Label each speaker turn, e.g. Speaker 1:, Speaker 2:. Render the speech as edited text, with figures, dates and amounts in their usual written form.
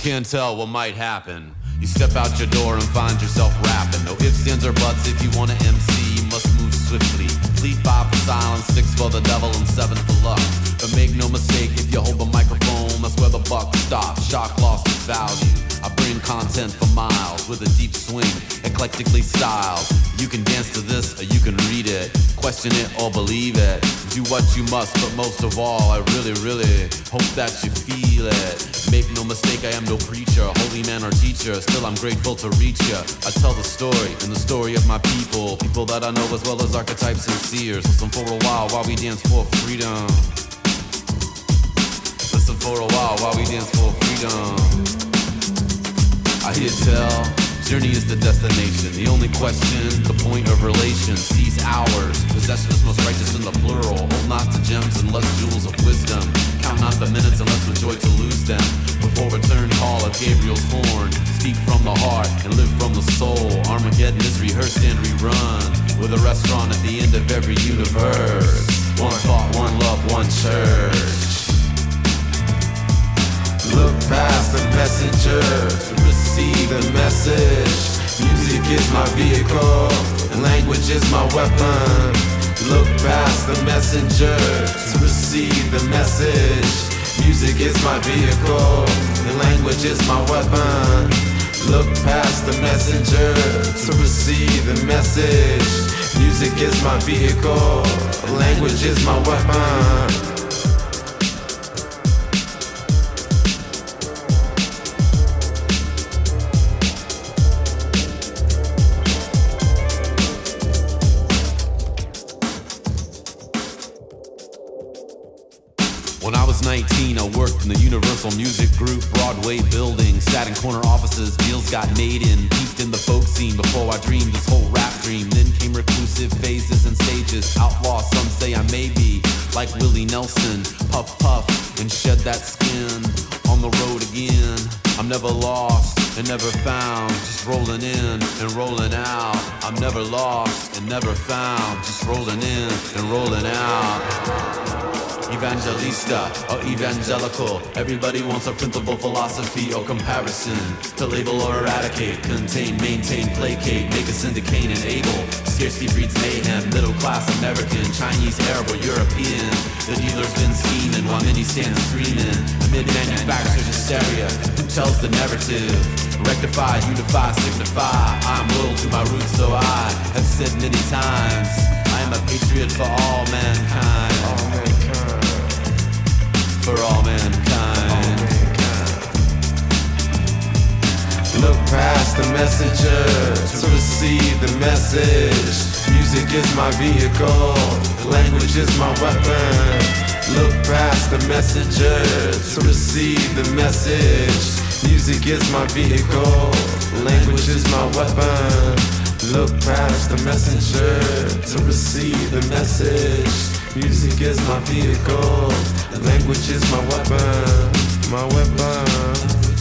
Speaker 1: can't tell what might happen. You step out your door and find yourself rapping. No ifs, ands, or buts. If you want to MC, you must move swiftly. Plead 5 for silence, 6 for the devil, and 7 for luck. But make no mistake, if you hold the microphone, that's where the buck stops. Shock lost its value. I bring content for miles with a deep swing, eclectically styled. You can dance to this or you can read it, question it or believe it. Do what you must, but most of all, I really, really hope that you feel it. Make no mistake, I am no preacher, holy man or teacher. Still, I'm grateful to reach ya. I tell the story and the story of my people, people that I know as well as archetypes and seers. Listen for a while we dance for freedom. Listen for a while we dance for freedom. I hear tell, journey is the destination. The only question, the point of relation. Seize hours, possession is most righteous in the plural. Hold not to gems unless jewels of wisdom. Count not the minutes unless with joy to lose them. Before return call of Gabriel's horn. Speak from the heart and live from the soul. Armageddon is rehearsed and rerun, with a restaurant at the end of every universe. One thought, one love, one church. Look past the messenger to receive the message. Music is my vehicle and language is my weapon. Look past the messenger to receive the message. Music is my vehicle and language is my weapon. Look past the messenger to receive the message. Music is my vehicle, language is my weapon. When I was 19, I worked in the Universal Music Group, Broadway building, sat in corner offices, deals got made in, peaked in the folk scene before I dreamed this whole rap dream. Then came reclusive phases and stages, outlaw some say I may be, like Willie Nelson, puff puff and shed that skin, on the road again. I'm never lost and never found, just rolling in and rolling out. I'm never lost and never found, just rolling in and rolling out. Evangelista or evangelical, everybody wants a principle, philosophy or comparison. To label or eradicate, contain, maintain, placate, make us indicate and able. Scarcity breeds mayhem, middle class American, Chinese, Arab or European. The dealer's been scheming while many stand screaming. Amid manufactured hysteria, who tells the narrative? Rectify, unify, signify, I'm loyal to my roots, so I have said many times, I am a patriot for all mankind. All mankind. For all mankind. Look past the messenger to receive the message. Music is my vehicle, language is my weapon. Look past the messenger to receive the message. Music is my vehicle, language is my weapon. Look past the messenger to receive the message. Music is my vehicle, language is my weapon, my weapon.